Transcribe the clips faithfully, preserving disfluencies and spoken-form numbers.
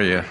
Yeah.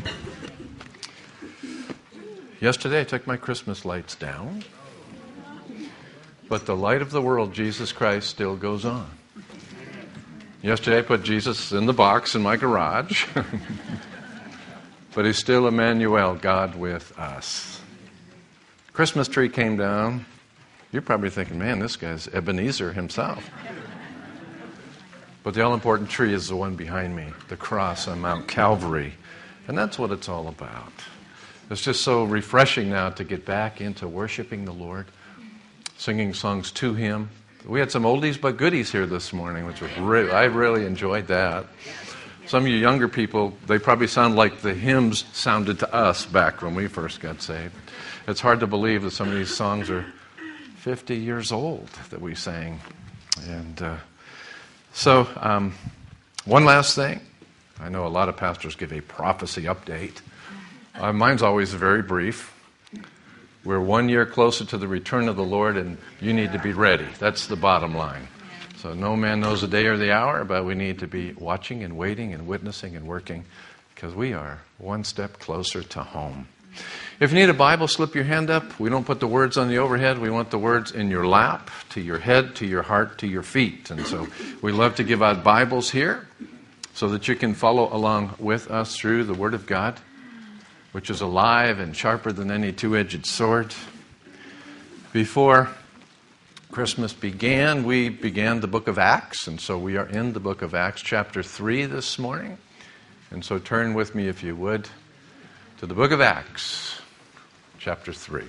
Yesterday I took my Christmas lights down, but the light of the world, Jesus Christ, still goes on. Yesterday I put Jesus in the box in my garage, but he's still Emmanuel, God with us. Christmas tree came down. You're probably thinking, man, this guy's Ebenezer himself. But the all-important tree is the one behind me, the cross on Mount Calvary. And that's what it's all about. It's just so refreshing now to get back into worshiping the Lord, singing songs to Him. We had some oldies but goodies here this morning, which was really, I really enjoyed that. Some of you younger people, they probably sound like the hymns sounded to us back when we first got saved. It's hard to believe that some of these songs are fifty years old that we sang. And uh, so, um, one last thing. I know a lot of pastors give a prophecy update. Uh, mine's always very brief. We're one year closer to the return of the Lord, and you need to be ready. That's the bottom line. So no man knows the day or the hour, but we need to be watching and waiting and witnessing and working, because we are one step closer to home. If you need a Bible, slip your hand up. We don't put the words on the overhead. We want the words in your lap, to your head, to your heart, to your feet. And so we love to give out Bibles here so that you can follow along with us through the Word of God, which is alive and sharper than any two-edged sword. Before Christmas began, we began the book of Acts, and so we are in the book of Acts, chapter three this morning. And so turn with me, if you would, to the book of Acts, chapter three.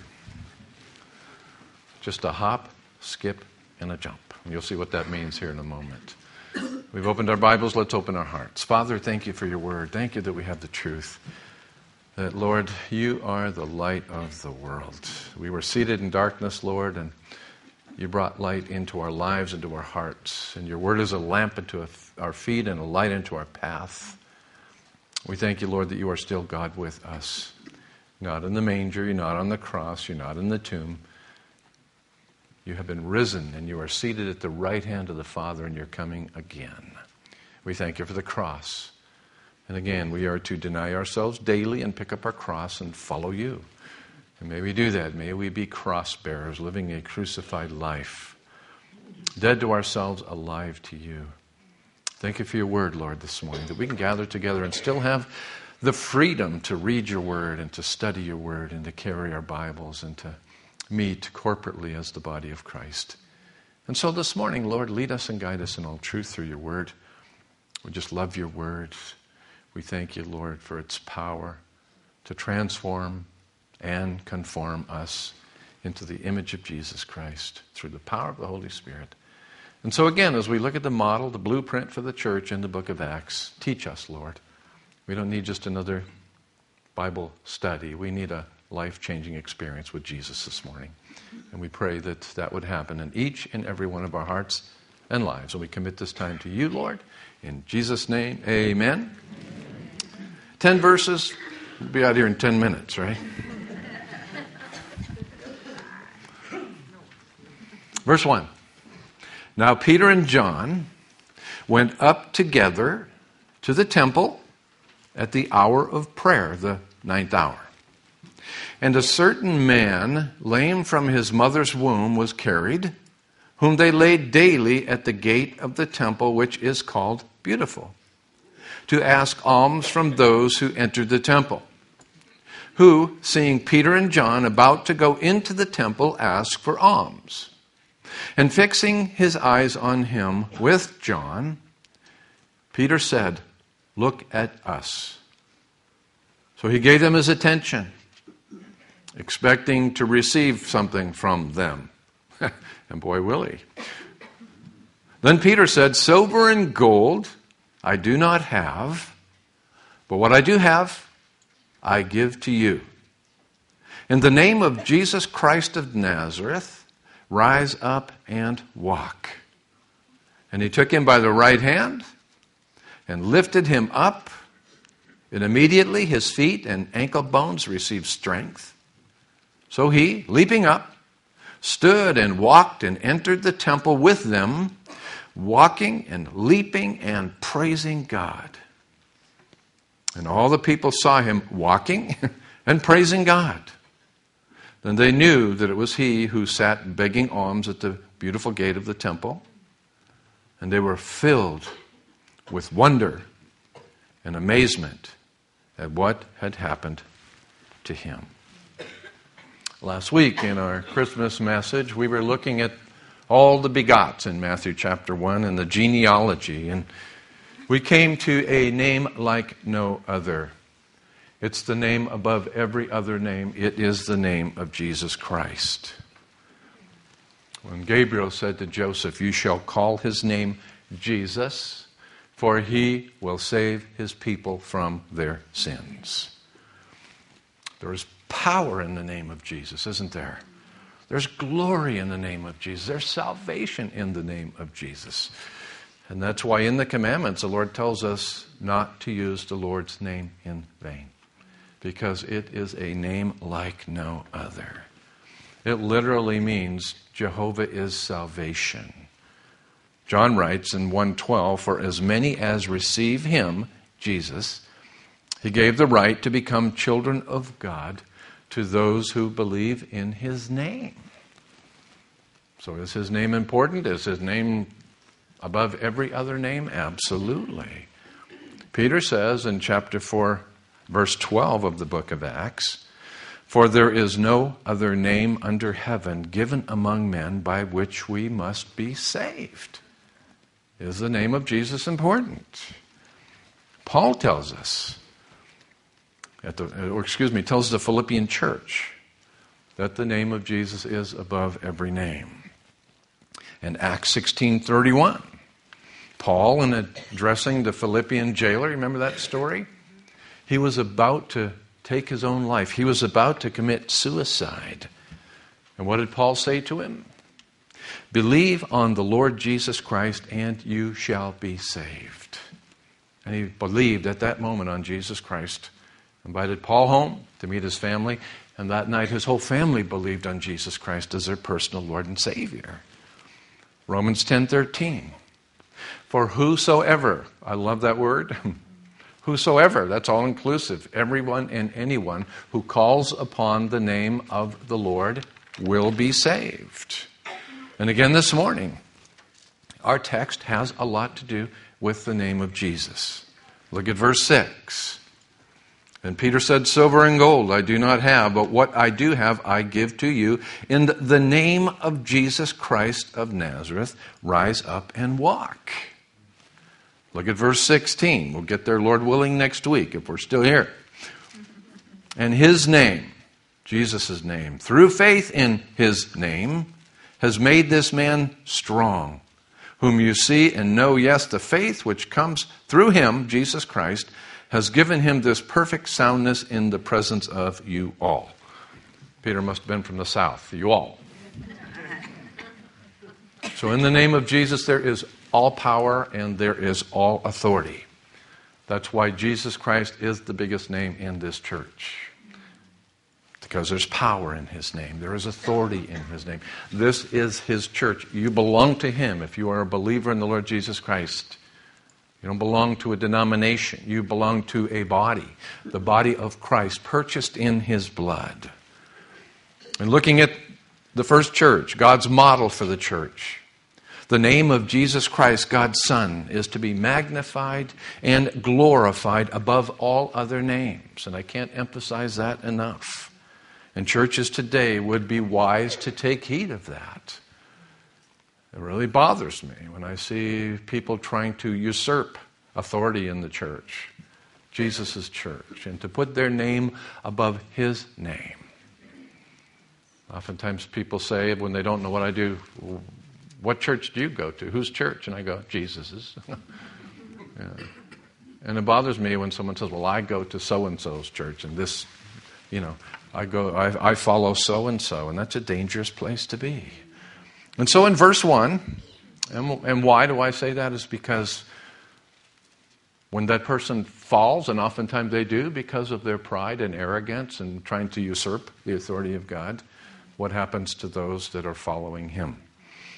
Just a hop, skip, and a jump. And you'll see what that means here in a moment. We've opened our Bibles, let's open our hearts. Father, thank you for your word. Thank you that we have the truth. That, Lord, you are the light of the world. We were seated in darkness, Lord, and you brought light into our lives, into our hearts. And your word is a lamp into our feet and a light into our path. We thank you, Lord, that you are still God with us. Not in the manger, you're not on the cross, you're not in the tomb. You have been risen, and you are seated at the right hand of the Father, and you're coming again. We thank you for the cross. And again, we are to deny ourselves daily and pick up our cross and follow you. And may we do that. May we be cross bearers, living a crucified life, dead to ourselves, alive to you. Thank you for your word, Lord, this morning, that we can gather together and still have the freedom to read your word and to study your word and to carry our Bibles and to meet corporately as the body of Christ. And so this morning, Lord, lead us and guide us in all truth through your word. We just love your word. We thank you, Lord, for its power to transform and conform us into the image of Jesus Christ through the power of the Holy Spirit. And so again, as we look at the model, the blueprint for the church in the book of Acts, teach us, Lord. We don't need just another Bible study. We need a life-changing experience with Jesus this morning. And we pray that that would happen in each and every one of our hearts and lives. And we commit this time to you, Lord. In Jesus' name, amen. Ten verses. We'll be out here in ten minutes, right? Verse one. Now Peter and John went up together to the temple at the hour of prayer, the ninth hour. And a certain man, lame from his mother's womb, was carried, whom they laid daily at the gate of the temple, which is called Beautiful, to ask alms from those who entered the temple. Who, seeing Peter and John about to go into the temple, asked for alms. And fixing his eyes on him with John, Peter said, "Look at us." So he gave them his attention, expecting to receive something from them. And boy, will he. Then Peter said, "Silver and gold I do not have, but what I do have, I give to you. In the name of Jesus Christ of Nazareth, rise up and walk." And he took him by the right hand and lifted him up, and immediately his feet and ankle bones received strength. So he, leaping up, stood and walked and entered the temple with them, walking and leaping and praising God. And all the people saw him walking and praising God. Then they knew that it was he who sat begging alms at the beautiful gate of the temple. And they were filled with wonder and amazement at what had happened to him. Last week in our Christmas message, we were looking at all the begots in Matthew chapter one and the genealogy. And we came to a name like no other. It's the name above every other name. It is the name of Jesus Christ. When Gabriel said to Joseph, "You shall call his name Jesus, for he will save his people from their sins." There is power in the name of Jesus, isn't there? There's glory in the name of Jesus. There's salvation in the name of Jesus. And that's why in the commandments the Lord tells us not to use the Lord's name in vain, because it is a name like no other. It literally means Jehovah is salvation. John writes in one twelve, "For as many as receive him," Jesus, "he gave the right to become children of God to those who believe in his name." So is his name important? Is his name above every other name? Absolutely. Peter says in chapter four, verse twelve of the book of Acts, "For there is no other name under heaven given among men by which we must be saved." Is the name of Jesus important? Paul tells us, at the, or excuse me, tells the Philippian church that the name of Jesus is above every name. In Acts sixteen thirty-one, Paul, in addressing the Philippian jailer, remember that story? He was about to take his own life. He was about to commit suicide. And what did Paul say to him? "Believe on the Lord Jesus Christ and you shall be saved." And he believed at that moment on Jesus Christ, invited Paul home to meet his family, and that night his whole family believed on Jesus Christ as their personal Lord and Savior. Romans ten thirteen. "For whosoever," I love that word, whosoever, that's all inclusive, everyone and anyone who calls upon the name of the Lord will be saved. And again this morning, our text has a lot to do with the name of Jesus. Look at verse six. "And Peter said, 'Silver and gold I do not have, but what I do have I give to you. In the name of Jesus Christ of Nazareth, rise up and walk.'" Look at verse sixteen. We'll get there, Lord willing, next week if we're still here. "And his name," Jesus' name, "through faith in his name, has made this man strong, whom you see and know. Yes, the faith which comes through him, Jesus Christ, has given him this perfect soundness in the presence of you all." Peter must have been from the south, you all. So in the name of Jesus, there is all power and there is all authority. That's why Jesus Christ is the biggest name in this church. Because there's power in his name. There is authority in his name. This is his church. You belong to him if you are a believer in the Lord Jesus Christ. You don't belong to a denomination. You belong to a body. The body of Christ, purchased in his blood. And looking at the first church, God's model for the church, the name of Jesus Christ, God's Son, is to be magnified and glorified above all other names. And I can't emphasize that enough. And churches today would be wise to take heed of that. It really bothers me when I see people trying to usurp authority in the church, Jesus' church, and to put their name above his name. Oftentimes people say, when they don't know what I do, "What church do you go to? Whose church?" And I go, "Jesus's." Yeah. And it bothers me when someone says, "Well, I go to so-and-so's church, and this, you know, I go, I, I follow so-and-so," and that's a dangerous place to be. And so in verse one, and, and why do I say that is because when that person falls, and oftentimes they do because of their pride and arrogance and trying to usurp the authority of God, what happens to those that are following him?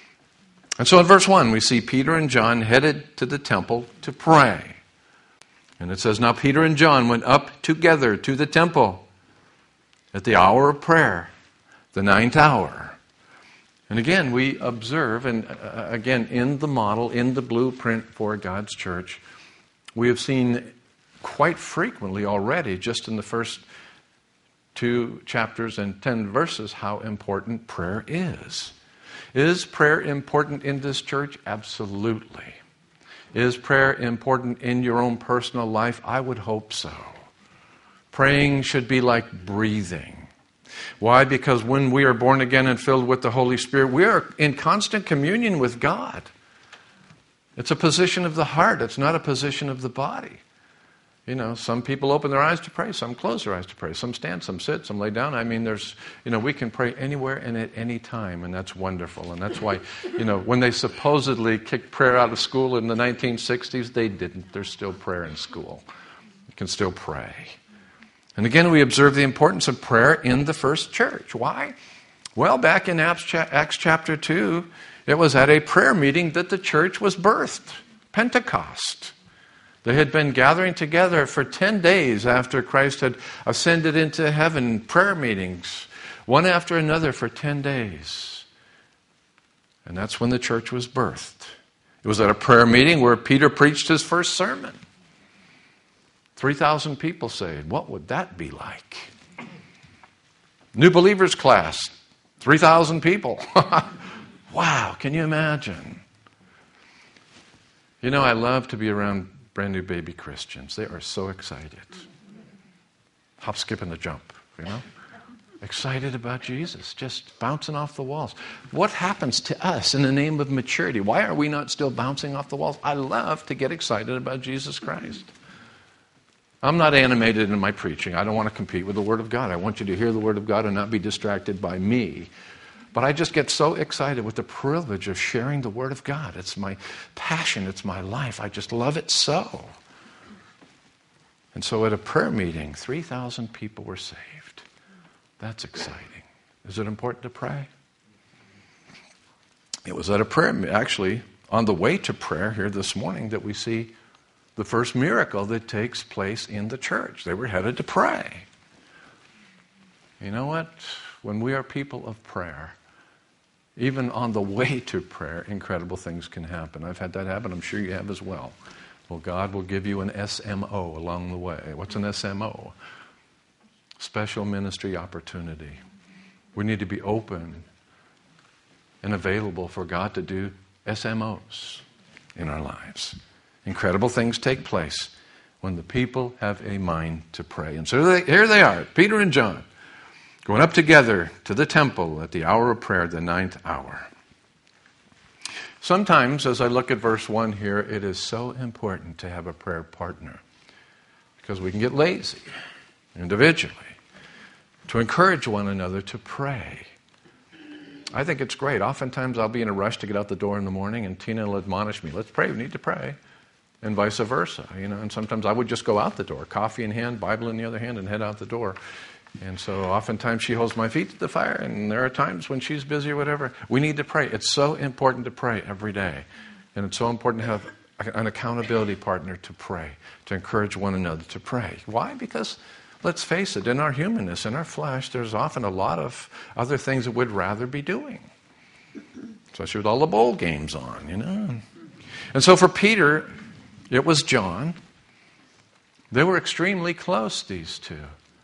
And so in verse one, we see Peter and John headed to the temple to pray. And it says, now Peter and John went up together to the temple at the hour of prayer, the ninth hour. And again, we observe, and uh, again, in the model, in the blueprint for God's church, we have seen quite frequently already, just in the first two chapters and ten verses, how important prayer is. Is prayer important in this church? Absolutely. Is prayer important in your own personal life? I would hope so. Praying should be like breathing. Why? Because when we are born again and filled with the Holy Spirit, we are in constant communion with God. It's a position of the heart. It's not a position of the body. You know, some people open their eyes to pray, some close their eyes to pray, some stand, some sit, some lay down. I mean, there's, you know, we can pray anywhere and at any time, and that's wonderful. And that's why, you know, when they supposedly kicked prayer out of school in the nineteen sixties, they didn't. There's still prayer in school. You can still pray. And again, we observe the importance of prayer in the first church. Why? Well, back in Acts chapter two, it was at a prayer meeting that the church was birthed, Pentecost. They had been gathering together for ten days after Christ had ascended into heaven, prayer meetings, one after another for ten days. And that's when the church was birthed. It was at a prayer meeting where Peter preached his first sermon. three thousand people saved. What would that be like? New believers class, three thousand people. Wow, can you imagine? You know, I love to be around brand new baby Christians. They are so excited. Hop, skip, and a jump, you know? Excited about Jesus, just bouncing off the walls. What happens to us in the name of maturity? Why are we not still bouncing off the walls? I love to get excited about Jesus Christ. I'm not animated in my preaching. I don't want to compete with the Word of God. I want you to hear the Word of God and not be distracted by me. But I just get so excited with the privilege of sharing the Word of God. It's my passion. It's my life. I just love it so. And so at a prayer meeting, three thousand people were saved. That's exciting. Is it important to pray? It was at a prayer, actually, on the way to prayer here this morning that we see the first miracle that takes place in the church. They were headed to pray. You know what? When we are people of prayer, even on the way to prayer, incredible things can happen. I've had that happen. I'm sure you have as well. Well, God will give you an S M O along the way. What's an S M O? Special ministry opportunity. We need to be open and available for God to do S M Os in our lives. Incredible things take place when the people have a mind to pray. And so they, here they are, Peter and John, going up together to the temple at the hour of prayer, the ninth hour. Sometimes, as I look at verse one here, it is so important to have a prayer partner because we can get lazy individually to encourage one another to pray. I think it's great. Oftentimes I'll be in a rush to get out the door in the morning and Tina will admonish me, let's pray, we need to pray. And vice versa, you know. And sometimes I would just go out the door, coffee in hand, Bible in the other hand, and head out the door. And so oftentimes she holds my feet to the fire, and there are times when she's busy or whatever. We need to pray. It's so important to pray every day. And it's so important to have an accountability partner to pray, to encourage one another to pray. Why? Because, let's face it, in our humanness, in our flesh, there's often a lot of other things that we'd rather be doing. Especially with all the bowl games on, you know. And so for Peter, it was John. They were extremely close, these two.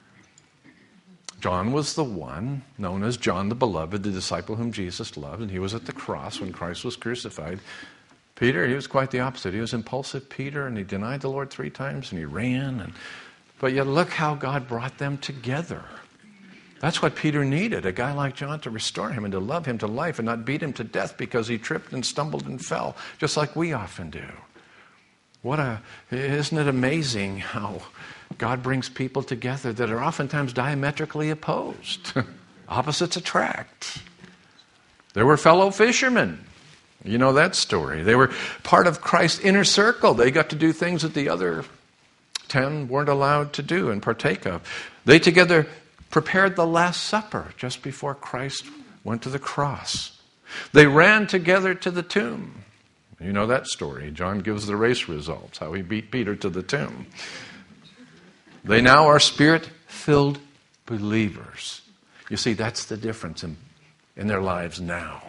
John was the one known as John the Beloved, the disciple whom Jesus loved, and he was at the cross when Christ was crucified. Peter, he was quite the opposite. He was impulsive Peter, and he denied the Lord three times, and he ran. And, but yet look how God brought them together. That's what Peter needed, a guy like John to restore him and to love him to life and not beat him to death because he tripped and stumbled and fell, just like we often do. What a, isn't it amazing how God brings people together that are oftentimes diametrically opposed? Opposites attract. They were fellow fishermen. You know that story. They were part of Christ's inner circle. They got to do things that the other ten weren't allowed to do and partake of. They together prepared the Last Supper just before Christ went to the cross. They ran together to the tomb. You know that story. John gives the race results, how he beat Peter to the tomb. They now are Spirit-filled believers. You see, that's the difference in, in their lives now.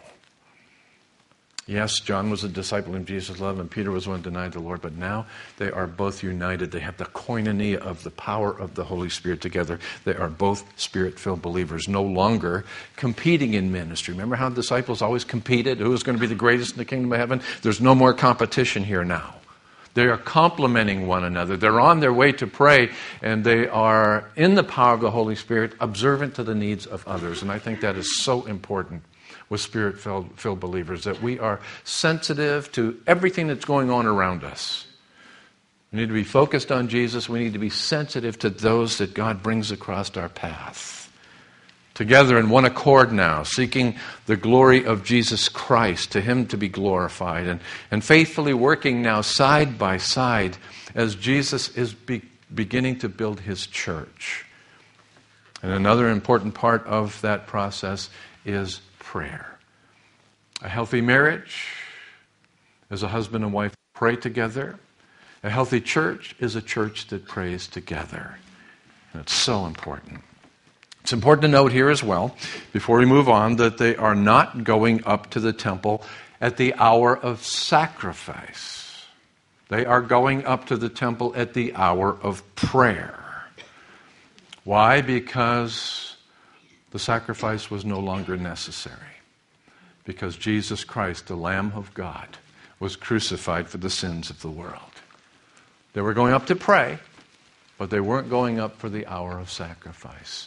Yes, John was a disciple of Jesus' love, and Peter was one who denied the Lord, but now they are both united. They have the koinonia of the power of the Holy Spirit together. They are both Spirit-filled believers, no longer competing in ministry. Remember how the disciples always competed? Who was going to be the greatest in the kingdom of heaven? There's no more competition here now. They are complementing one another. They're on their way to pray, and they are, in the power of the Holy Spirit, observant to the needs of others. And I think that is so important with Spirit-filled filled believers, that we are sensitive to everything that's going on around us. We need to be focused on Jesus. We need to be sensitive to those that God brings across our path. Together in one accord now, seeking the glory of Jesus Christ, to Him to be glorified, and, and faithfully working now side by side as Jesus is be, beginning to build His church. And another important part of that process is prayer. A healthy marriage is a husband and wife who pray together. A healthy church is a church that prays together. And it's so important. It's important to note here as well, before we move on, that they are not going up to the temple at the hour of sacrifice. They are going up to the temple at the hour of prayer. Why? Because the sacrifice was no longer necessary. Because Jesus Christ, the Lamb of God, was crucified for the sins of the world. They were going up to pray, but they weren't going up for the hour of sacrifice.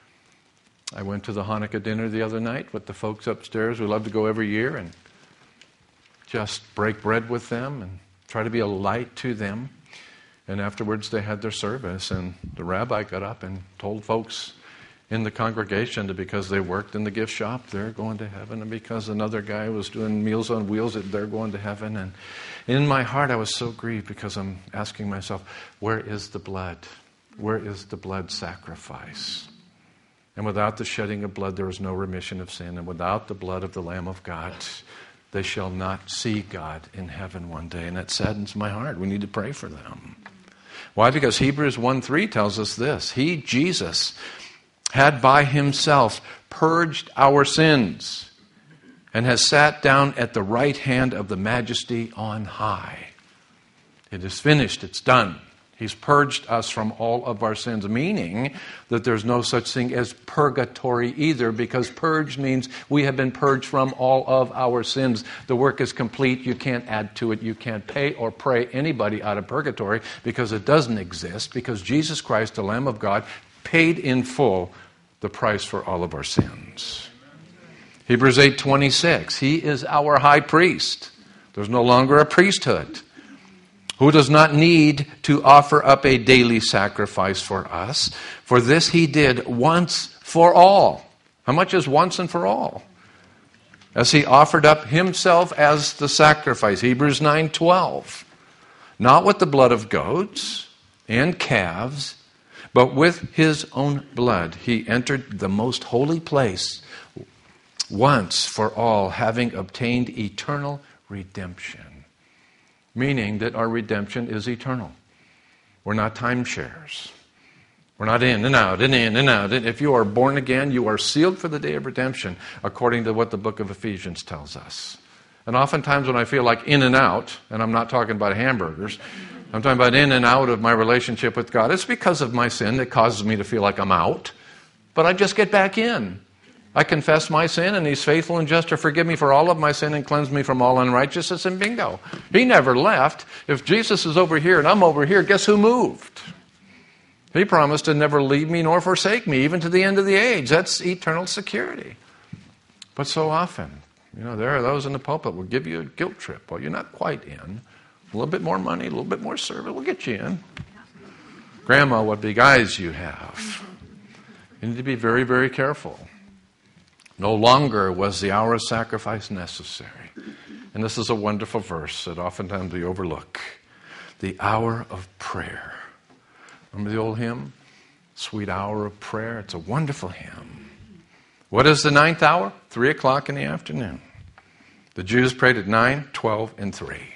I went to the Hanukkah dinner the other night with the folks upstairs. We love to go every year and just break bread with them and try to be a light to them. And afterwards they had their service, and the rabbi got up and told folks in the congregation that because they worked in the gift shop, they're going to heaven, and because another guy was doing Meals on Wheels, they're going to heaven. And in my heart, I was so grieved because I'm asking myself, where is the blood? Where is the blood sacrifice? And without the shedding of blood, there is no remission of sin. And without the blood of the Lamb of God, they shall not see God in heaven one day. And that saddens my heart. We need to pray for them. Why? Because Hebrews one three tells us this. He, Jesus, had by Himself purged our sins and has sat down at the right hand of the Majesty on high. It is finished. It's done. He's purged us from all of our sins, meaning that there's no such thing as purgatory either, because purge means we have been purged from all of our sins. The work is complete. You can't add to it. You can't pay or pray anybody out of purgatory because it doesn't exist, because Jesus Christ, the Lamb of God, paid in full the price for all of our sins. Hebrews eight twenty-six, He is our high priest. There's no longer a priesthood, who does not need to offer up a daily sacrifice for us. For this He did once for all. How much is once and for all? As He offered up Himself as the sacrifice. Hebrews nine twelve, not with the blood of goats and calves, but with His own blood He entered the most holy place once for all, having obtained eternal redemption. Meaning that our redemption is eternal. We're not timeshares. We're not in and out, and in and out. If you are born again, you are sealed for the day of redemption, according to what the book of Ephesians tells us. And oftentimes when I feel like in and out, and I'm not talking about hamburgers, I'm talking about in and out of my relationship with God, it's because of my sin that causes me to feel like I'm out. But I just get back in. I confess my sin, and He's faithful and just to forgive me for all of my sin and cleanse me from all unrighteousness, and bingo. He never left. If Jesus is over here and I'm over here, guess who moved? He promised to never leave me nor forsake me, even to the end of the age. That's eternal security. But so often, you know, there are those in the pulpit who will give you a guilt trip. Well, you're not quite in. A little bit more money, a little bit more service, we'll get you in. Grandma, what big eyes you have. You need to be very, very careful. No longer was the hour of sacrifice necessary. And this is a wonderful verse that oftentimes we overlook. The hour of prayer. Remember the old hymn? Sweet hour of prayer. It's a wonderful hymn. What is the ninth hour? Three o'clock in the afternoon. The Jews prayed at nine, twelve, and three.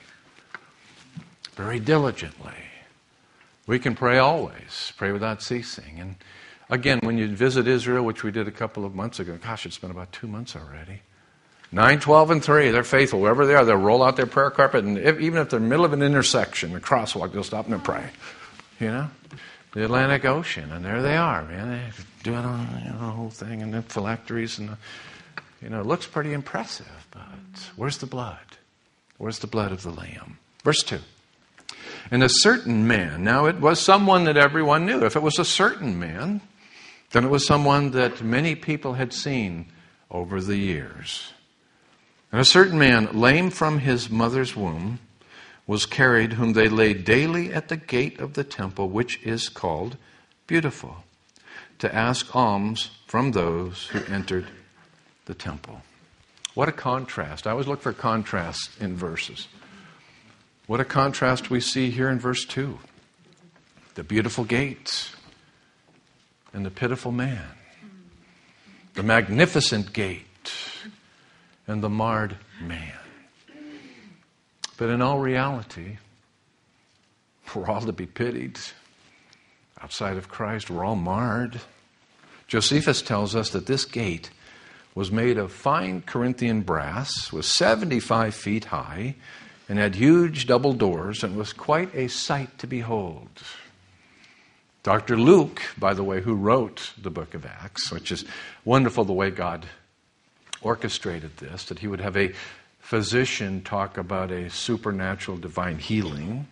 Very diligently. We can pray always, pray without ceasing. And again, when you visit Israel, which we did a couple of months ago, gosh, it's been about two months already. nine, twelve, and three, they're faithful. Wherever they are, they'll roll out their prayer carpet, and if, even if they're in the middle of an intersection, a crosswalk, they'll stop and they'll pray. You know? The Atlantic Ocean, and there they are, man. They're doing all, you know, the whole thing, and the phylacteries, and the, you know, it looks pretty impressive, but where's the blood? Where's the blood of the Lamb? Verse two. And a certain man, now it was someone that everyone knew. If it was a certain man, then it was someone that many people had seen over the years. And a certain man, lame from his mother's womb, was carried, whom they laid daily at the gate of the temple, which is called Beautiful, to ask alms from those who entered the temple. What a contrast. I always look for contrasts in verses. What a contrast we see here in verse two. The beautiful gate and the pitiful man. The magnificent gate and the marred man. But in all reality, we're all to be pitied. Outside of Christ, we're all marred. Josephus tells us that this gate was made of fine Corinthian brass, was seventy-five feet high, and had huge double doors, and was quite a sight to behold. Doctor Luke, by the way, who wrote the book of Acts, which is wonderful the way God orchestrated this, that he would have a physician talk about a supernatural divine healing.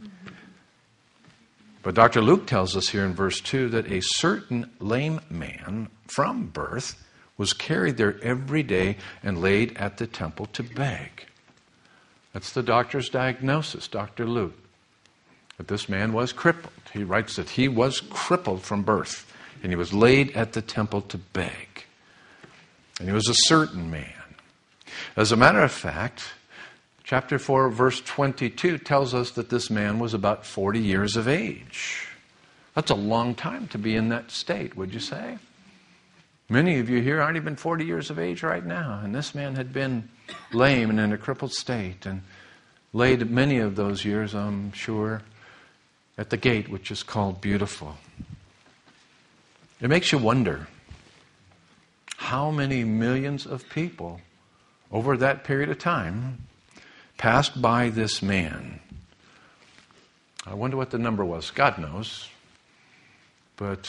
But Doctor Luke tells us here in verse two that a certain lame man from birth was carried there every day and laid at the temple to beg. That's the doctor's diagnosis, Doctor Luke. But this man was crippled. He writes that he was crippled from birth, and he was laid at the temple to beg. And he was a certain man. As a matter of fact, chapter four, verse twenty-two tells us that this man was about forty years of age. That's a long time to be in that state, would you say? Many of you here aren't even forty years of age right now, and this man had been lame and in a crippled state and laid many of those years, I'm sure, at the gate, which is called Beautiful. It makes you wonder how many millions of people over that period of time passed by this man. I wonder what the number was. God knows. But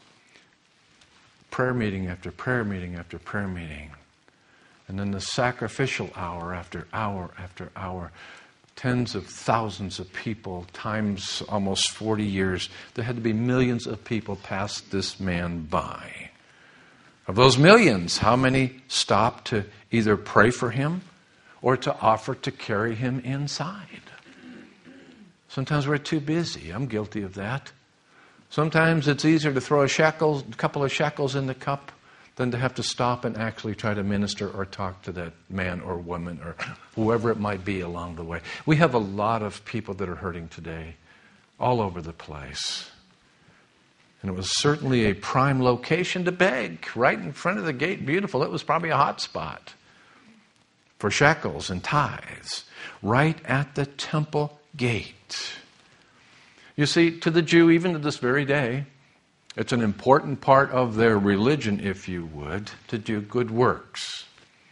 prayer meeting after prayer meeting after prayer meeting. And then the sacrificial hour after hour after hour. Tens of thousands of people, times almost forty years. There had to be millions of people passed this man by. Of those millions, how many stopped to either pray for him or to offer to carry him inside? Sometimes we're too busy. I'm guilty of that. Sometimes it's easier to throw a shekel, a couple of shekels in the cup than to have to stop and actually try to minister or talk to that man or woman or whoever it might be along the way. We have a lot of people that are hurting today all over the place. And it was certainly a prime location to beg, right in front of the gate. Beautiful. It was probably a hot spot for shekels and tithes, right at the temple gate. You see, to the Jew, even to this very day, it's an important part of their religion, if you would, to do good works.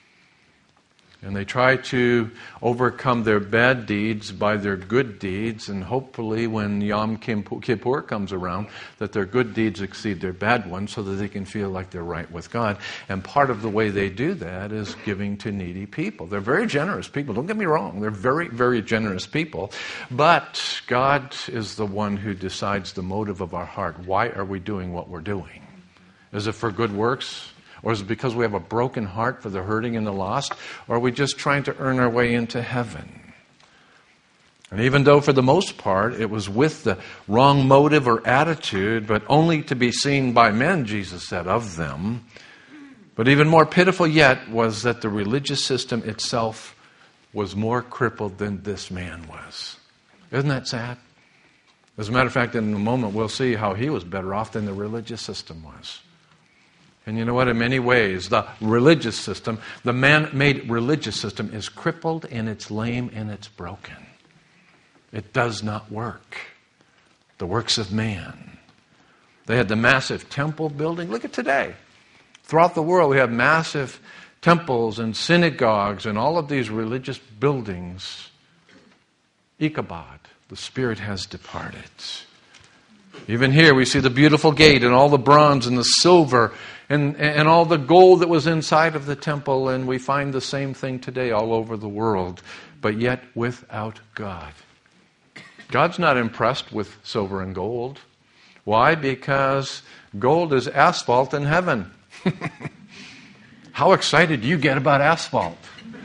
And they try to overcome their bad deeds by their good deeds, and hopefully when Yom Kippur comes around, that their good deeds exceed their bad ones so that they can feel like they're right with God. And part of the way they do that is giving to needy people. They're very generous people. Don't get me wrong. They're very, very generous people. But God is the one who decides the motive of our heart. Why are we doing what we're doing? Is it for good works? Or is it because we have a broken heart for the hurting and the lost? Or are we just trying to earn our way into heaven? And even though for the most part it was with the wrong motive or attitude, but only to be seen by men, Jesus said of them. But even more pitiful yet was that the religious system itself was more crippled than this man was. Isn't that sad? As a matter of fact, in a moment we'll see how he was better off than the religious system was. And you know what? In many ways, the religious system, the man-made religious system is crippled and it's lame and it's broken. It does not work. The works of man. They had the massive temple building. Look at today. Throughout the world, we have massive temples and synagogues and all of these religious buildings. Ichabod, the Spirit has departed. Even here, we see the beautiful gate and all the bronze and the silver and, and all the gold that was inside of the temple, and we find the same thing today all over the world, but yet without God. God's not impressed with silver and gold. Why? Because gold is asphalt in heaven. How excited do you get about asphalt?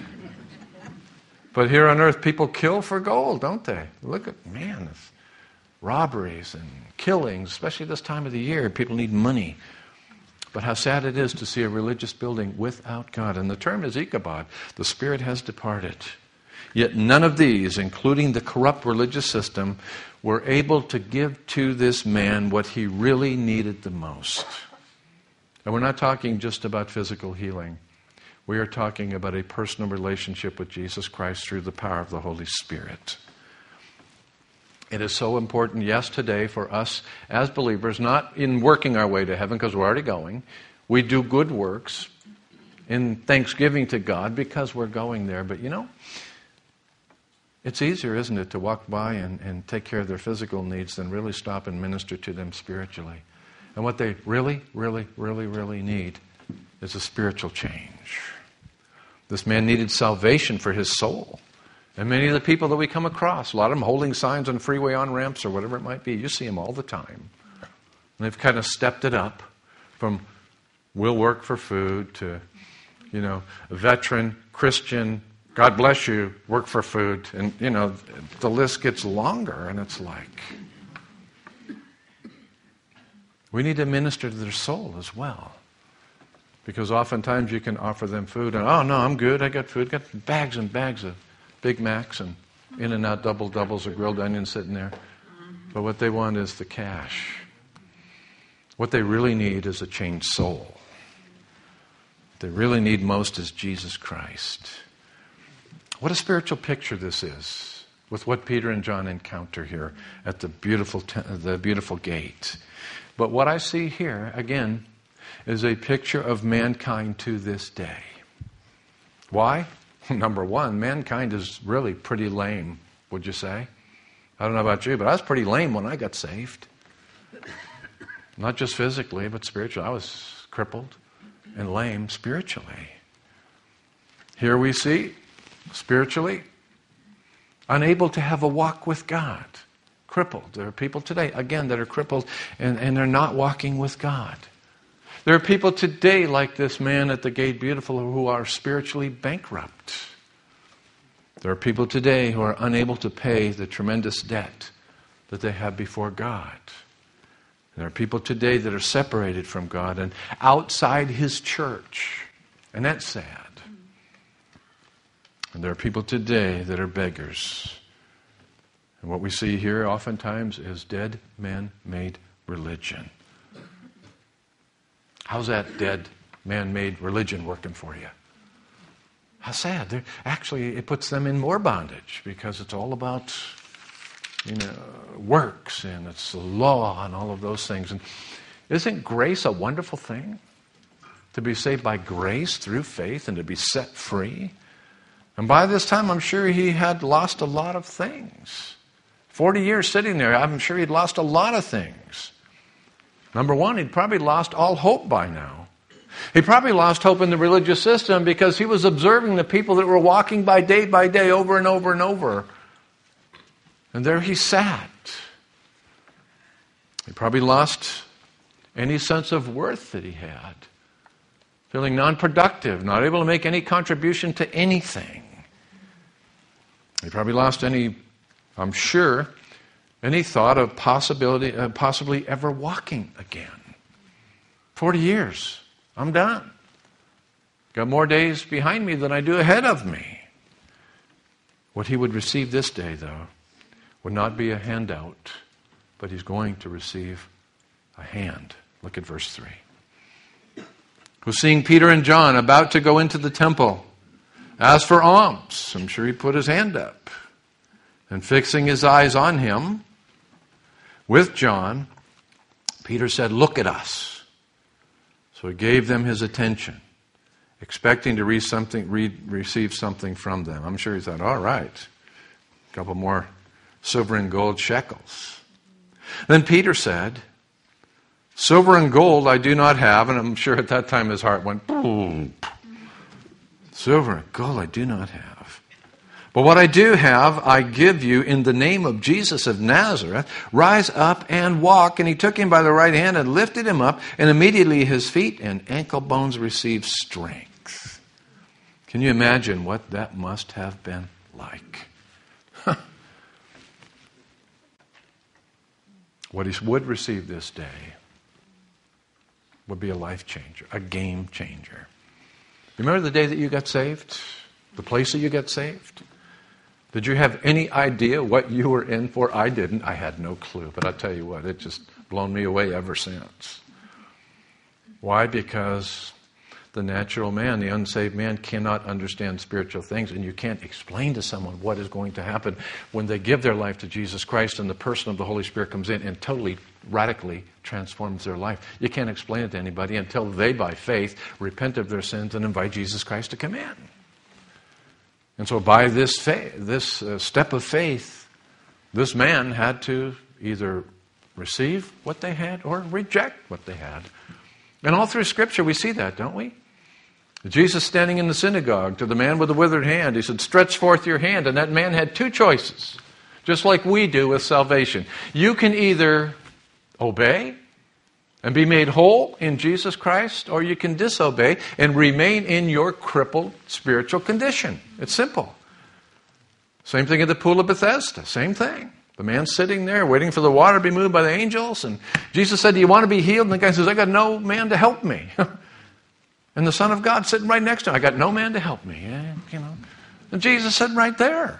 But here on earth, people kill for gold, don't they? Look at, man, it's robberies and killings, especially this time of the year. People need money. But how sad it is to see a religious building without God. And the term is Ichabod. The Spirit has departed. Yet none of these, including the corrupt religious system, were able to give to this man what he really needed the most. And we're not talking just about physical healing. We are talking about a personal relationship with Jesus Christ through the power of the Holy Spirit. It is so important, yes, today for us as believers, not in working our way to heaven because we're already going. We do good works in thanksgiving to God because we're going there. But you know, it's easier, isn't it, to walk by and, and take care of their physical needs than really stop and minister to them spiritually. And what they really, really, really, really need is a spiritual change. This man needed salvation for his soul. And many of the people that we come across, a lot of them holding signs on freeway on-ramps or whatever it might be, you see them all the time. And they've kind of stepped it up from we'll work for food to, you know, a veteran, Christian, God bless you, work for food. And, you know, the list gets longer and it's like, we need to minister to their soul as well. Because oftentimes you can offer them food and, oh no, I'm good, I got food, got bags and bags of Big Macs and In-N-Out double doubles or grilled onions sitting there. But what they want is the cash. What they really need is a changed soul. What they really need most is Jesus Christ. What a spiritual picture this is with what Peter and John encounter here at the beautiful, te- the beautiful gate. But what I see here, again, is a picture of mankind to this day. Why? Number one, mankind is really pretty lame, would you say? I don't know about you, but I was pretty lame when I got saved. Not just physically, but spiritually. I was crippled and lame spiritually. Here we see, spiritually, unable to have a walk with God. Crippled. There are people today, again, that are crippled and, and they're not walking with God. There are people today like this man at the gate beautiful who are spiritually bankrupt. There are people today who are unable to pay the tremendous debt that they have before God. There are people today that are separated from God and outside His church. And that's sad. And there are people today that are beggars. And what we see here oftentimes is dead man-made religion. How's that dead man-made religion working for you? How sad. They're, actually, it puts them in more bondage because it's all about, you know, works and it's the law and all of those things. And isn't grace a wonderful thing? To be saved by grace through faith and to be set free. And by this time, I'm sure he had lost a lot of things. Forty years sitting there, I'm sure he'd lost a lot of things. Number one, he'd probably lost all hope by now. He probably lost hope in the religious system because he was observing the people that were walking by day by day over and over and over. And there he sat. He probably lost any sense of worth that he had. Feeling non-productive, not able to make any contribution to anything. He probably lost any, I'm sure, any thought of possibility, uh, possibly ever walking again. Forty years. I'm done. Got more days behind me than I do ahead of me. What he would receive this day, though, would not be a handout, but he's going to receive a hand. Look at verse three. who, seeing Peter and John about to go into the temple, asked for alms. I'm sure he put his hand up. And fixing his eyes on him, with John, Peter said, "Look at us." So he gave them his attention, expecting to read something, read, receive something from them. I'm sure he thought, all right, a couple more silver and gold shekels. Then Peter said, "Silver and gold I do not have," and I'm sure at that time his heart went, boom. "Silver and gold I do not have. But what I do have, I give you in the name of Jesus of Nazareth. Rise up and walk." And he took him by the right hand and lifted him up, and immediately his feet and ankle bones received strength. Can you imagine what that must have been like? What he would receive this day would be a life changer, a game changer. Remember the day that you got saved? The place that you got saved? Did you have any idea what you were in for? I didn't. I had no clue. But I'll tell you what, it's just blown me away ever since. Why? Because the natural man, the unsaved man, cannot understand spiritual things, and you can't explain to someone what is going to happen when they give their life to Jesus Christ and the person of the Holy Spirit comes in and totally, radically transforms their life. You can't explain it to anybody until they, by faith, repent of their sins and invite Jesus Christ to come in. And so by this faith, this uh, step of faith, this man had to either receive what they had or reject what they had. And all through Scripture we see that, don't we? Jesus standing in the synagogue to the man with the withered hand, he said, "Stretch forth your hand." And that man had two choices, just like we do with salvation. You can either obey and be made whole in Jesus Christ, or you can disobey and remain in your crippled spiritual condition. It's simple. Same thing at the pool of Bethesda. Same thing. The man sitting there waiting for the water to be moved by the angels. And Jesus said, "Do you want to be healed?" And the guy says, "I got no man to help me." And the Son of God sitting right next to him, "I got no man to help me." Yeah, you know. And Jesus said right there.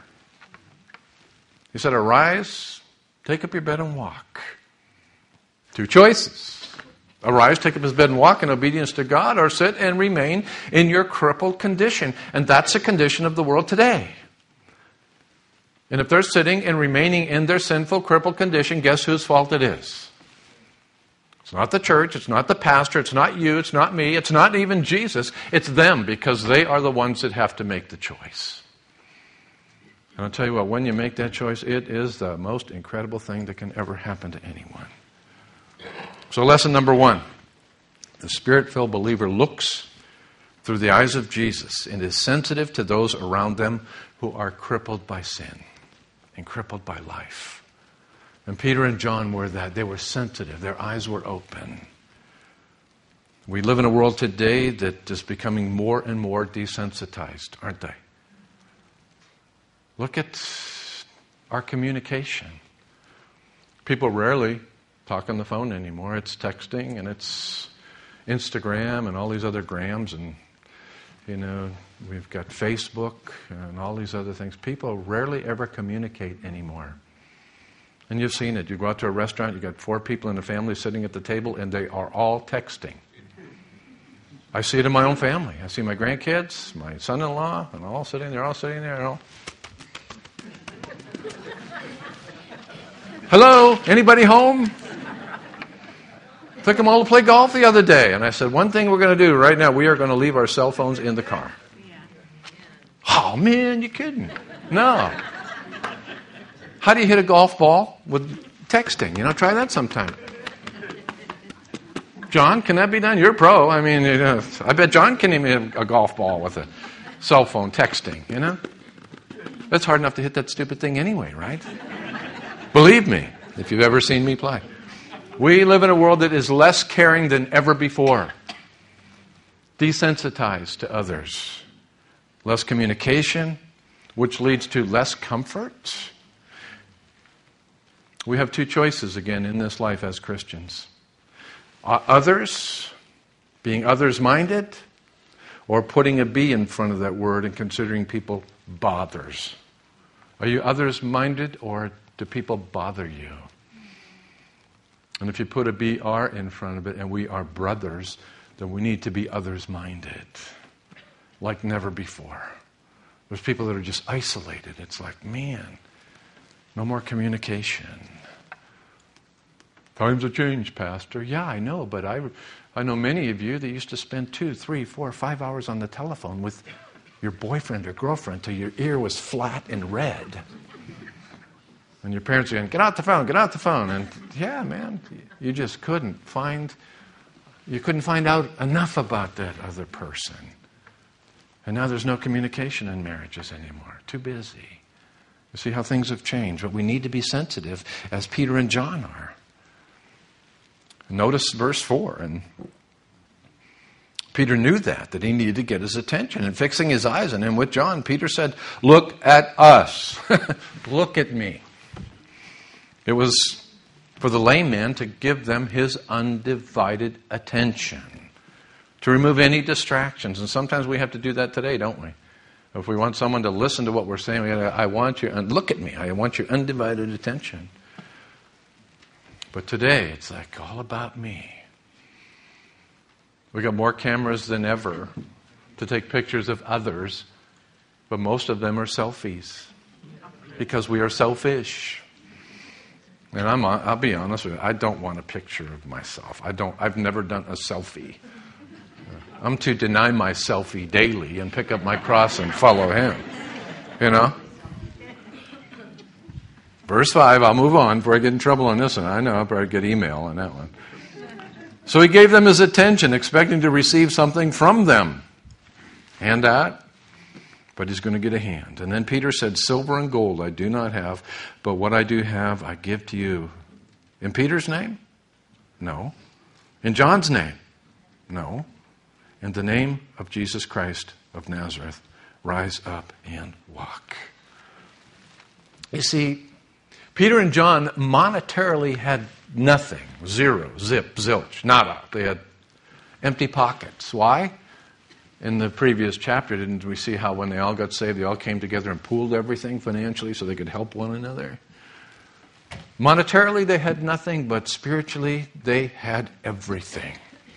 He said, "Arise, take up your bed and walk." Two choices. Arise, take up his bed and walk in obedience to God, or sit and remain in your crippled condition. And that's the condition of the world today. And if they're sitting and remaining in their sinful, crippled condition, guess whose fault it is? It's not the church, it's not the pastor, it's not you, it's not me, it's not even Jesus. It's them, because they are the ones that have to make the choice. And I'll tell you what, when you make that choice, it is the most incredible thing that can ever happen to anyone. So lesson number one, the Spirit-filled believer looks through the eyes of Jesus and is sensitive to those around them who are crippled by sin and crippled by life. And Peter and John were that. They were sensitive. Their eyes were open. We live in a world today that is becoming more and more desensitized, aren't they? Look at our communication. People rarely talk on the phone anymore. It's texting and it's Instagram and all these other grams, and you know, we've got Facebook and all these other things. People rarely ever communicate anymore. And you've seen it. You go out to a restaurant, you've got four people in a family sitting at the table, and they are all texting. I see it in my own family. I see my grandkids, my son-in-law, and all sitting there, all sitting there, and all. "Hello, anybody home?" Took them all to play golf the other day. And I said, one thing we're going to do right now, we are going to leave our cell phones in the car. Oh, man, you kidding? No. How do you hit a golf ball with texting? You know, try that sometime. John, can that be done? You're pro. I mean, you know, I bet John can even hit a golf ball with a cell phone texting, you know? That's hard enough to hit that stupid thing anyway, right? Believe me, if you've ever seen me play. We live in a world that is less caring than ever before. Desensitized to others. Less communication, which leads to less comfort. We have two choices again in this life as Christians. Others, being others-minded, or putting a B in front of that word and considering people bothers. Are you others-minded, or do people bother you? And if you put a B R in front of it, and we are brothers, that we need to be others-minded like never before. There's people that are just isolated. It's like, man, no more communication. Times have changed, Pastor. Yeah, I know, but I, I know many of you that used to spend two, three, four, five hours on the telephone with your boyfriend or girlfriend till your ear was flat and red. And your parents are going, get out the phone, get out the phone. And yeah, man, you just couldn't find, you couldn't find out enough about that other person. And now there's no communication in marriages anymore. Too busy. You see how things have changed. But we need to be sensitive as Peter and John are. Notice verse four. And Peter knew that, that he needed to get his attention. And fixing his eyes on him with John, Peter said, look at us. Look at me. It was for the lame man to give them his undivided attention, to remove any distractions. And sometimes we have to do that today, don't we? If we want someone to listen to what we're saying, we gotta, I want you, look at me, I want your undivided attention. But today, it's like all about me. We got more cameras than ever to take pictures of others, but most of them are selfies because we are selfish. And I'm, I'll be honest with you, I don't want a picture of myself. I don't. I've never done a selfie. I'm to deny my selfie daily and pick up my cross and follow him. You know? Verse five, I'll move on before I get in trouble on this one. I know I'll probably get email on that one. So he gave them his attention, expecting to receive something from them. Hand out. But he's going to get a hand. And then Peter said, silver and gold I do not have, but what I do have I give to you. In Peter's name? No. In John's name? No. In the name of Jesus Christ of Nazareth, rise up and walk. You see, Peter and John monetarily had nothing. Zero, zip, zilch, nada. They had empty pockets. Why? In the previous chapter, didn't we see how when they all got saved, they all came together and pooled everything financially so they could help one another? Monetarily, they had nothing, but spiritually, they had everything.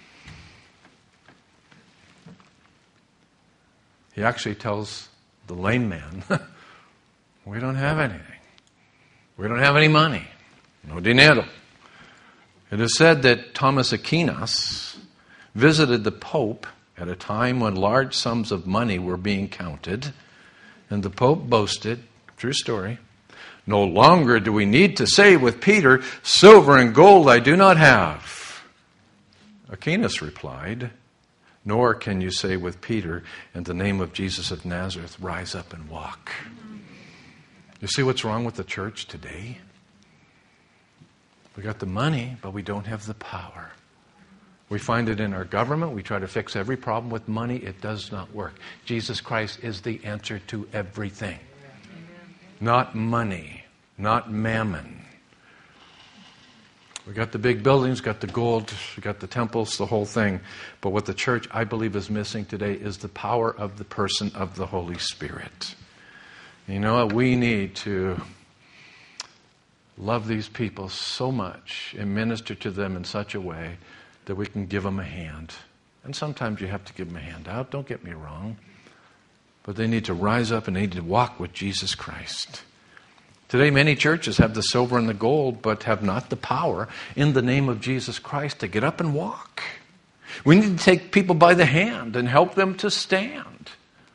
He actually tells the lame man, we don't have anything. We don't have any money. No dinero. It is said that Thomas Aquinas visited the Pope at a time when large sums of money were being counted, and the Pope boasted, true story, no longer do we need to say with Peter, silver and gold I do not have. Aquinas replied, nor can you say with Peter, in the name of Jesus of Nazareth, rise up and walk. You see what's wrong with the church today? We got the money, but we don't have the power. We find it in our government. We try to fix every problem with money. It does not work. Jesus Christ is the answer to everything. Not money, not mammon. We got the big buildings, got the gold, we got the temples, the whole thing. But what the church, I believe, is missing today is the power of the person of the Holy Spirit. You know what? We need to love these people so much and minister to them in such a way that we can give them a hand. And sometimes you have to give them a hand out, don't get me wrong. But they need to rise up and they need to walk with Jesus Christ. Today many churches have the silver and the gold, but have not the power in the name of Jesus Christ to get up and walk. We need to take people by the hand and help them to stand.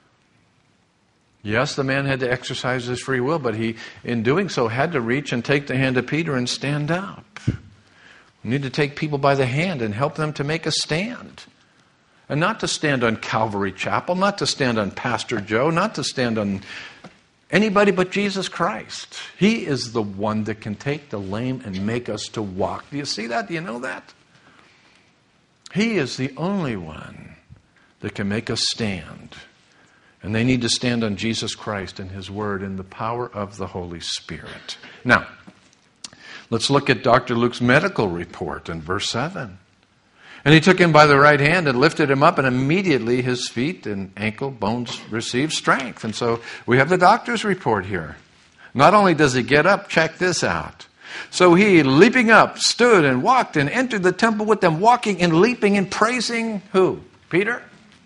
Yes, the man had to exercise his free will, but he, in doing so, had to reach and take the hand of Peter and stand up. We need to take people by the hand and help them to make a stand. And not to stand on Calvary Chapel, not to stand on Pastor Joe, not to stand on anybody but Jesus Christ. He is the one that can take the lame and make us to walk. Do you see that? Do you know that? He is the only one that can make us stand. And they need to stand on Jesus Christ and His Word in the power of the Holy Spirit. Now, let's look at Doctor Luke's medical report in verse seven. And he took him by the right hand and lifted him up, and immediately his feet and ankle bones received strength. And so we have the doctor's report here. Not only does he get up, check this out. So he, leaping up, stood and walked and entered the temple with them, walking and leaping and praising who? Peter?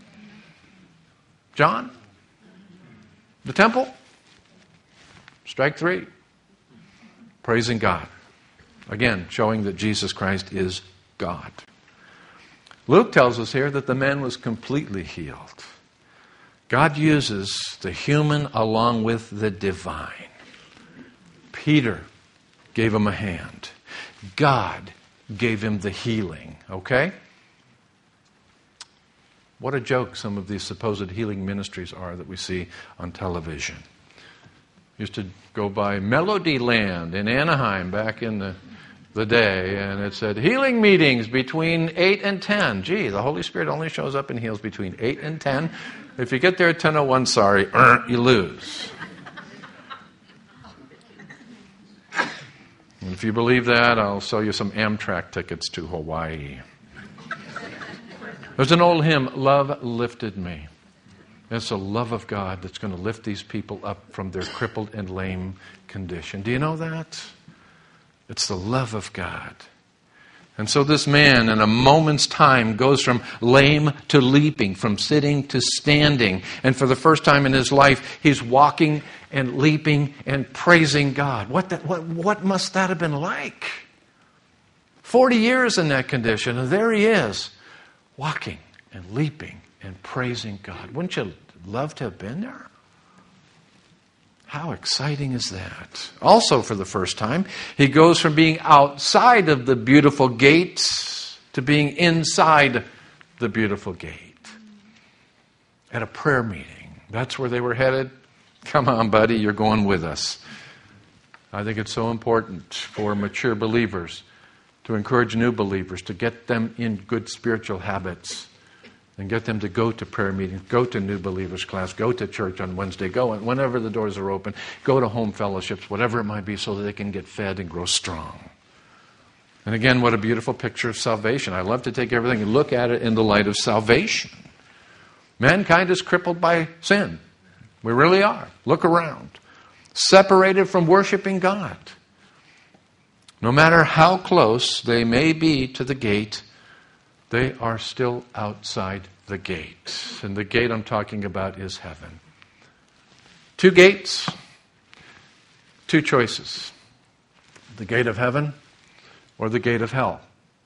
John? The temple? Strike three. Praising God. Again, showing that Jesus Christ is God. Luke tells us here that the man was completely healed. God uses the human along with the divine. Peter gave him a hand. God gave him the healing. Okay? What a joke some of these supposed healing ministries are that we see on television. Used to go by Melody Land in Anaheim back in the, the day, and it said, healing meetings between eight and ten. Gee, the Holy Spirit only shows up and heals between eight and ten. If you get there at ten oh one, sorry, you lose. And if you believe that, I'll sell you some Amtrak tickets to Hawaii. There's an old hymn, Love Lifted Me. It's the love of God that's going to lift these people up from their crippled and lame condition. Do you know that? It's the love of God. And so this man, in a moment's time, goes from lame to leaping, from sitting to standing. And for the first time in his life, he's walking and leaping and praising God. What, that, what, what must that have been like? Forty years in that condition, and there he is, walking and leaping and praising God. Wouldn't you love to have been there? How exciting is that? Also, for the first time, he goes from being outside of the beautiful gates to being inside the beautiful gate. At a prayer meeting. That's where they were headed. Come on, buddy, you're going with us. I think it's so important for mature believers to encourage new believers to get them in good spiritual habits and get them to go to prayer meetings, go to new believers class, go to church on Wednesday, go whenever the doors are open, go to home fellowships, whatever it might be, so that they can get fed and grow strong. And again, what a beautiful picture of salvation. I love to take everything and look at it in the light of salvation. Mankind is crippled by sin. We really are. Look around. Separated from worshiping God. No matter how close they may be to the gate, they are still outside the gate. And the gate I'm talking about is heaven. Two gates, two choices. The gate of heaven or the gate of hell.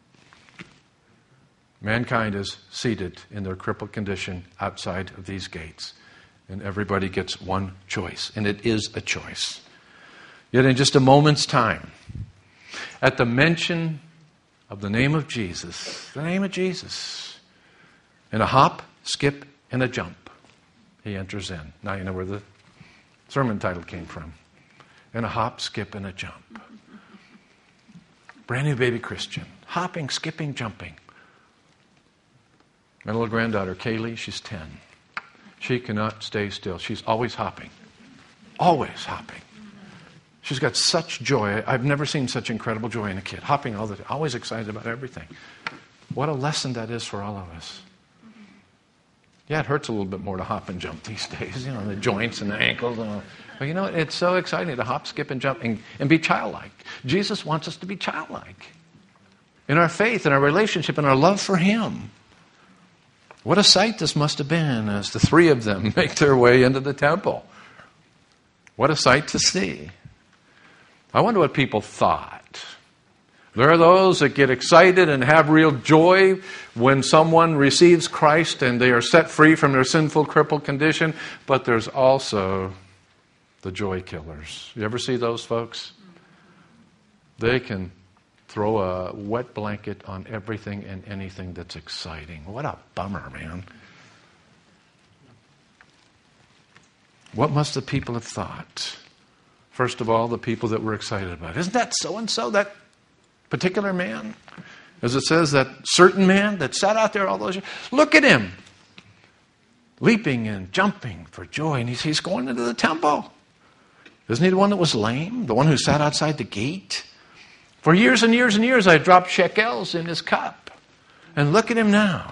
Mankind is seated in their crippled condition outside of these gates. And everybody gets one choice. And it is a choice. Yet in just a moment's time, at the mention of the name of Jesus, the name of Jesus, in a hop, skip, and a jump, he enters in. Now you know where the sermon title came from. In a hop, skip, and a jump. Brand new baby Christian. Hopping, skipping, jumping. My little granddaughter, Kaylee, she's ten. She cannot stay still. She's always hopping. Always hopping. She's got such joy. I've never seen such incredible joy in a kid. Hopping all the time. Always excited about everything. What a lesson that is for all of us. Yeah, it hurts a little bit more to hop and jump these days. You know, the joints and the ankles. And all. But you know, it's so exciting to hop, skip, and jump and, and be childlike. Jesus wants us to be childlike. In our faith, in our relationship, in our love for Him. What a sight this must have been as the three of them make their way into the temple. What a sight to see. I wonder what people thought. There are those that get excited and have real joy when someone receives Christ and they are set free from their sinful, crippled condition. But there's also the joy killers. You ever see those folks? They can throw a wet blanket on everything and anything that's exciting. What a bummer, man. What must the people have thought? First of all, the people that were excited about it. Isn't that so-and-so, that particular man? As it says, that certain man that sat out there all those years. Look at him. Leaping and jumping for joy. And he's, he's going into the temple. Isn't he the one that was lame? The one who sat outside the gate? For years and years and years, I dropped shekels in his cup. And look at him now.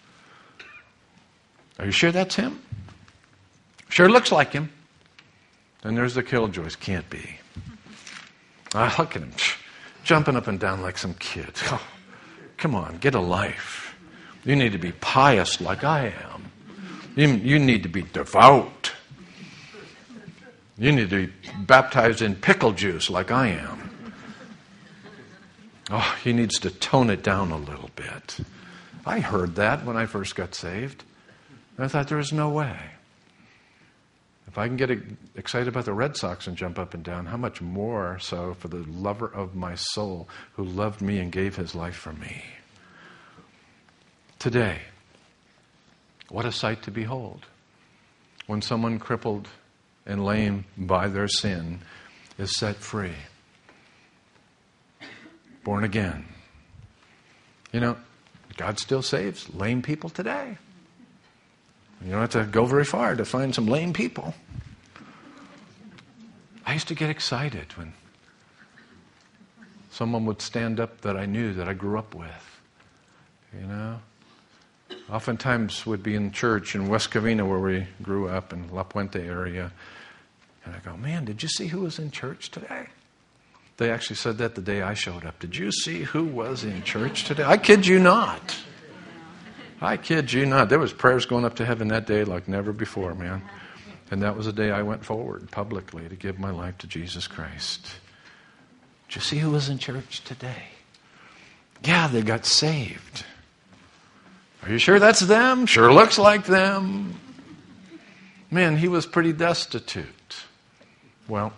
Are you sure that's him? Sure looks like him. Then there's the killjoys. Can't be. Ah, look at him. jumping up and down like some kid. Oh, come on, get a life. You need to be pious like I am. You, you need to be devout. You need to be baptized in pickle juice like I am. Oh, he needs to tone it down a little bit. I heard that when I first got saved. I thought there was no way. If I can get excited about the Red Sox and jump up and down, how much more so for the lover of my soul who loved me and gave his life for me. Today, what a sight to behold. When someone crippled and lame by their sin is set free. Born again. You know, God still saves lame people today. You don't have to go very far to find some lame people. I used to get excited when someone would stand up that I knew, that I grew up with. You know? Oftentimes would be in church in West Covina where we grew up, in La Puente area. And I go, man, did you see who was in church today? They actually said that the day I showed up. Did you see who was in church today? I kid you not. I kid you not. There was prayers going up to heaven that day like never before, man. And that was the day I went forward publicly to give my life to Jesus Christ. Did you see who was in church today? Yeah, they got saved. Are you sure that's them? Sure looks like them. Man, he was pretty destitute. Well,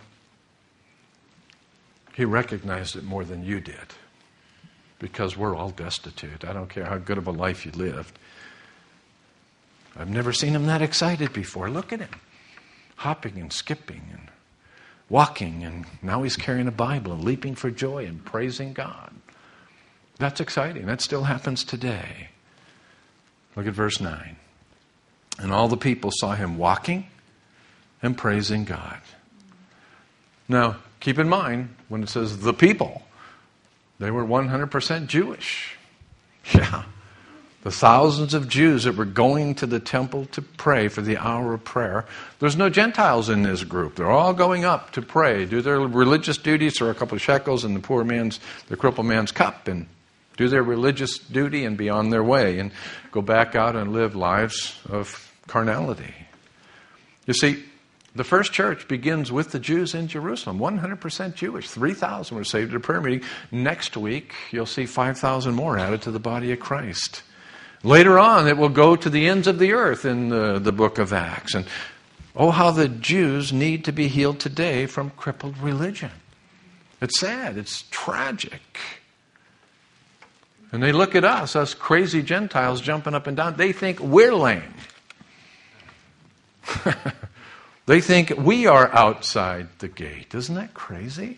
he recognized it more than you did. Because we're all destitute. I don't care how good of a life you lived. I've never seen him that excited before. Look at him. Hopping and skipping and walking. And now he's carrying a Bible and leaping for joy and praising God. That's exciting. That still happens today. Look at verse nine. And all the people saw him walking and praising God. Now, keep in mind, when it says the people, they were one hundred percent Jewish. Yeah. The thousands of Jews that were going to the temple to pray for the hour of prayer. There's no Gentiles in this group. They're all going up to pray, do their religious duties, throw a couple of shekels in the poor man's, the crippled man's cup, and do their religious duty and be on their way and go back out and live lives of carnality. You see, the first church begins with the Jews in Jerusalem, one hundred percent Jewish. three thousand were saved at a prayer meeting. Next week, you'll see five thousand more added to the body of Christ. Later on, it will go to the ends of the earth in the, the book of Acts. And oh, how the Jews need to be healed today from crippled religion. It's sad. It's tragic. And they look at us, us crazy Gentiles jumping up and down. They think we're lame. They think we are outside the gate. Isn't that crazy?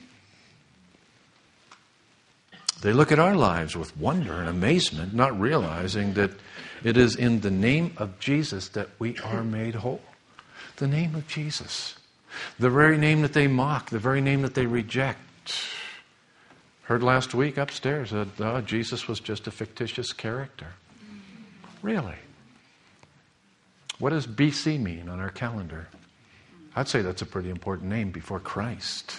They look at our lives with wonder and amazement, not realizing that it is in the name of Jesus that we are made whole. The name of Jesus. The very name that they mock, the very name that they reject. Heard last week upstairs that oh, Jesus was just a fictitious character. Really? What does B C mean on our calendar? I'd say that's a pretty important name before Christ.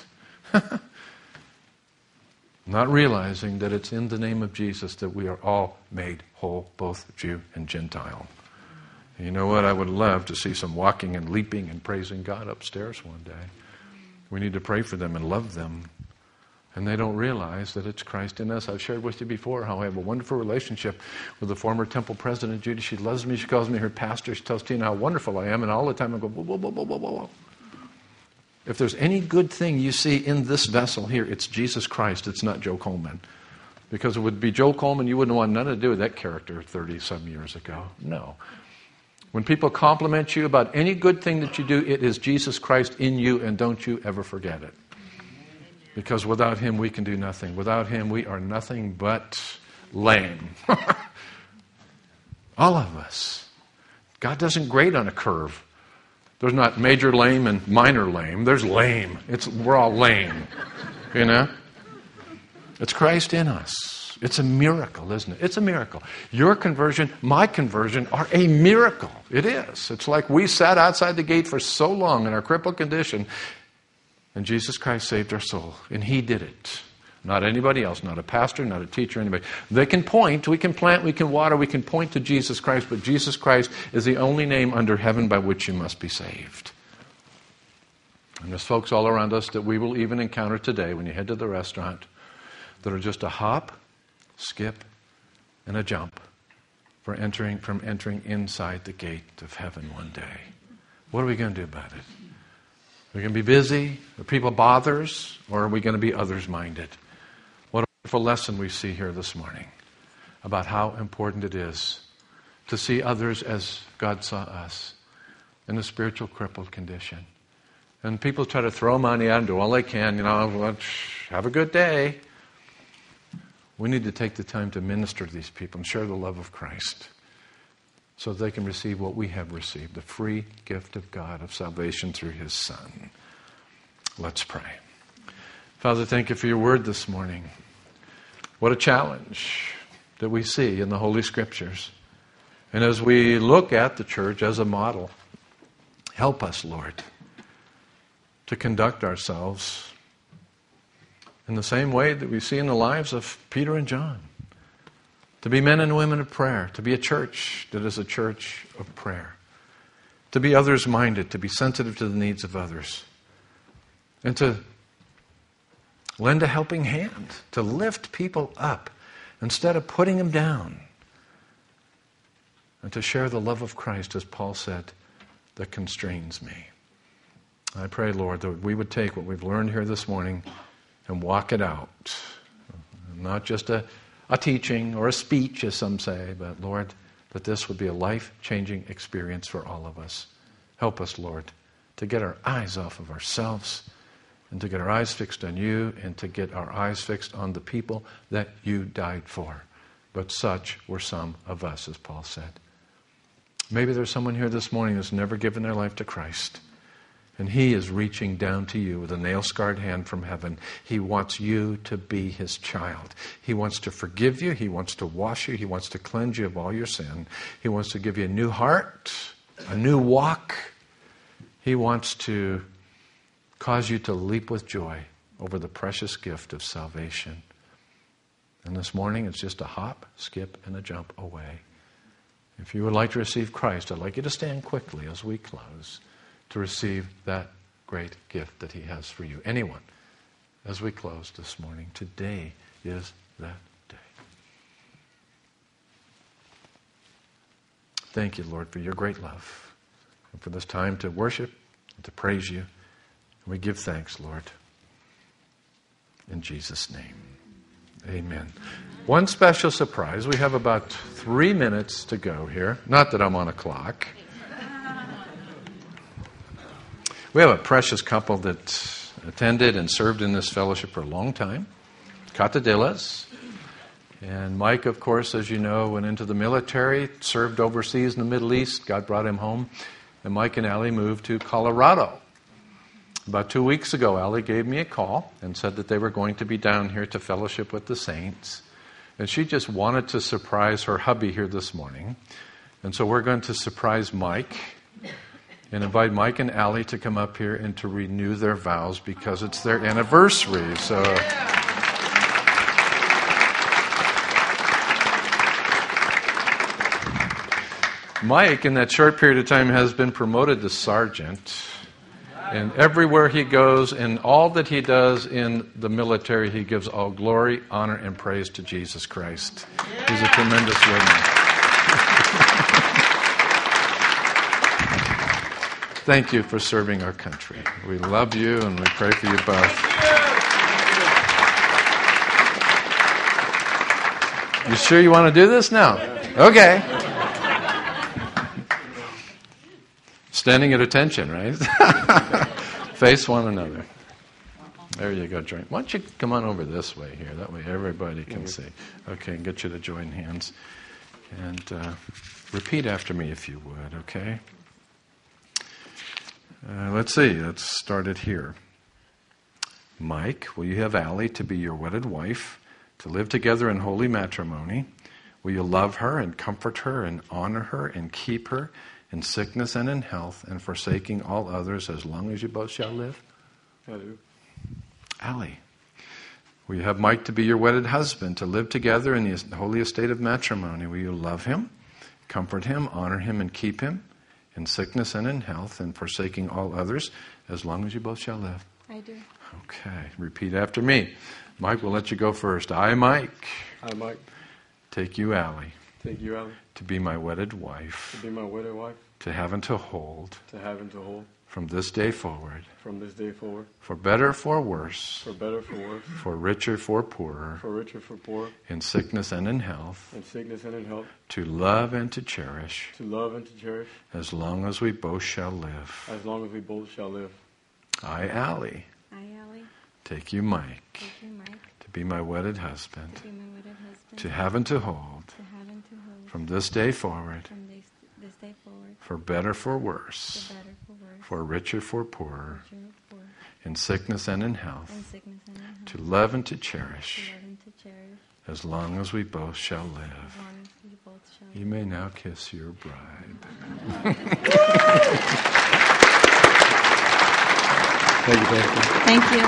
Not realizing that it's in the name of Jesus that we are all made whole, both Jew and Gentile. And you know what? I would love to see some walking and leaping and praising God upstairs one day. We need to pray for them and love them. And they don't realize that it's Christ in us. I've shared with you before how I have a wonderful relationship with the former temple president, Judy. She loves me. She calls me her pastor. She tells Tina how wonderful I am. And all the time I go, whoa, whoa, whoa, whoa, whoa, whoa. If there's any good thing you see in this vessel here, it's Jesus Christ. It's not Joe Coleman. Because it would be Joe Coleman, you wouldn't want nothing to do with that character thirty-some years ago. No. When people compliment you about any good thing that you do, it is Jesus Christ in you, and don't you ever forget it. Because without Him, we can do nothing. Without Him, we are nothing but lame. All of us. God doesn't grade on a curve. There's not major lame and minor lame. There's lame. It's, we're all lame. You know? It's Christ in us. It's a miracle, isn't it? It's a miracle. Your conversion, my conversion are a miracle. It is. It's like we sat outside the gate for so long in our crippled condition, and Jesus Christ saved our soul. And He did it. Not anybody else, not a pastor, not a teacher, anybody. They can point, we can plant, we can water, we can point to Jesus Christ, but Jesus Christ is the only name under heaven by which you must be saved. And there's folks all around us that we will even encounter today when you head to the restaurant that are just a hop, skip, and a jump for entering from entering inside the gate of heaven one day. What are we going to do about it? Are we going to be busy? Are people bothers? Or are we going to be others-minded? What a wonderful lesson we see here this morning about how important it is to see others as God saw us in a spiritual crippled condition. And people try to throw money at and do all they can, you know, have a good day. We need to take the time to minister to these people and share the love of Christ so that they can receive what we have received, the free gift of God of salvation through His Son. Let's pray. Father, thank you for your word this morning. What a challenge that we see in the Holy Scriptures. And as we look at the church as a model, help us, Lord, to conduct ourselves in the same way that we see in the lives of Peter and John. To be men and women of prayer. To be a church that is a church of prayer. To be others-minded. To be sensitive to the needs of others. And to lend a helping hand. To lift people up instead of putting them down. And to share the love of Christ, as Paul said, that constrains me. I pray, Lord, that we would take what we've learned here this morning and walk it out. Not just a, a teaching or a speech, as some say, but, Lord, that this would be a life-changing experience for all of us. Help us, Lord, to get our eyes off of ourselves and to get our eyes fixed on you and to get our eyes fixed on the people that you died for. But such were some of us, as Paul said. Maybe there's someone here this morning who's never given their life to Christ. And He is reaching down to you with a nail-scarred hand from heaven. He wants you to be His child. He wants to forgive you. He wants to wash you. He wants to cleanse you of all your sin. He wants to give you a new heart, a new walk. He wants to cause you to leap with joy over the precious gift of salvation. And this morning, it's just a hop, skip, and a jump away. If you would like to receive Christ, I'd like you to stand quickly as we close to receive that great gift that He has for you. Anyone, as we close this morning, today is that day. Thank you, Lord, for your great love and for this time to worship and to praise you. And we give thanks, Lord, in Jesus' name. Amen. One special surprise. We have about three minutes to go here. Not that I'm on a clock. We have a precious couple that attended and served in this fellowship for a long time. Catadillas. And Mike, of course, as you know, went into the military, served overseas in the Middle East. God brought him home. And Mike and Allie moved to Colorado. About two weeks ago, Allie gave me a call and said that they were going to be down here to fellowship with the saints. And she just wanted to surprise her hubby here this morning. And so we're going to surprise Mike and invite Mike and Allie to come up here and to renew their vows because it's their anniversary. So Mike, in that short period of time, has been promoted to sergeant. And everywhere he goes, in all that he does in the military, he gives all glory, honor, and praise to Jesus Christ. He's a tremendous witness. Thank you for serving our country. We love you and we pray for you both. You sure you want to do this now? Okay. Standing at attention, right? Face one another. There you go, join. Why don't you come on over this way here? That way everybody can see. Okay, and get you to join hands. And uh, repeat after me if you would, okay? Uh, let's see, let's start it here. Mike, will you have Allie to be your wedded wife, to live together in holy matrimony? Will you love her and comfort her and honor her and keep her in sickness and in health, and forsaking all others as long as you both shall live? I do. Allie, Will you have Mike to be your wedded husband, to live together in the holy estate of matrimony? Will you love him, comfort him, honor him, and keep him in sickness and in health, and forsaking all others, as long as you both shall live? I do. Okay, repeat after me. Mike, we'll let you go first. I, Mike. I, Mike. Take you, Allie. Take you, Allie. To be my wedded wife. To be my wedded wife. To have and to hold. To have and to hold. From this day forward. From this day forward. For better, for worse. For better, for worse. For richer, for poorer. For richer, for poorer. In sickness and in health. In sickness and in health. To love and to cherish. To love and to cherish. As long as we both shall live. As long as we both shall live. I, Allie. I, Allie. Take you, Mike. Take you, Mike. To be my wedded husband. To be my wedded husband. To have and to hold. To have and to hold. From this day forward. From this, this day forward. For better, for worse. For better, for worse. For richer, for poorer. Richer, for poorer. In sickness and in health. In sickness and in health. To love and to To cherish. love and to cherish. As long as we both shall As live. long as we both shall You may now kiss your bride. Thank you, thank you. Thank you.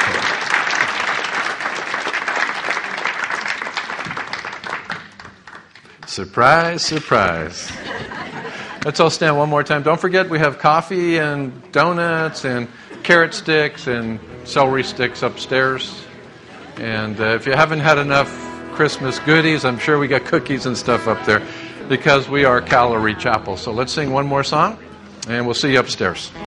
Surprise, surprise. Let's all stand one more time. Don't forget we have coffee and donuts and carrot sticks and celery sticks upstairs. And uh, if you haven't had enough Christmas goodies, I'm sure we got cookies and stuff up there because we are Calvary Chapel. So let's sing one more song and we'll see you upstairs.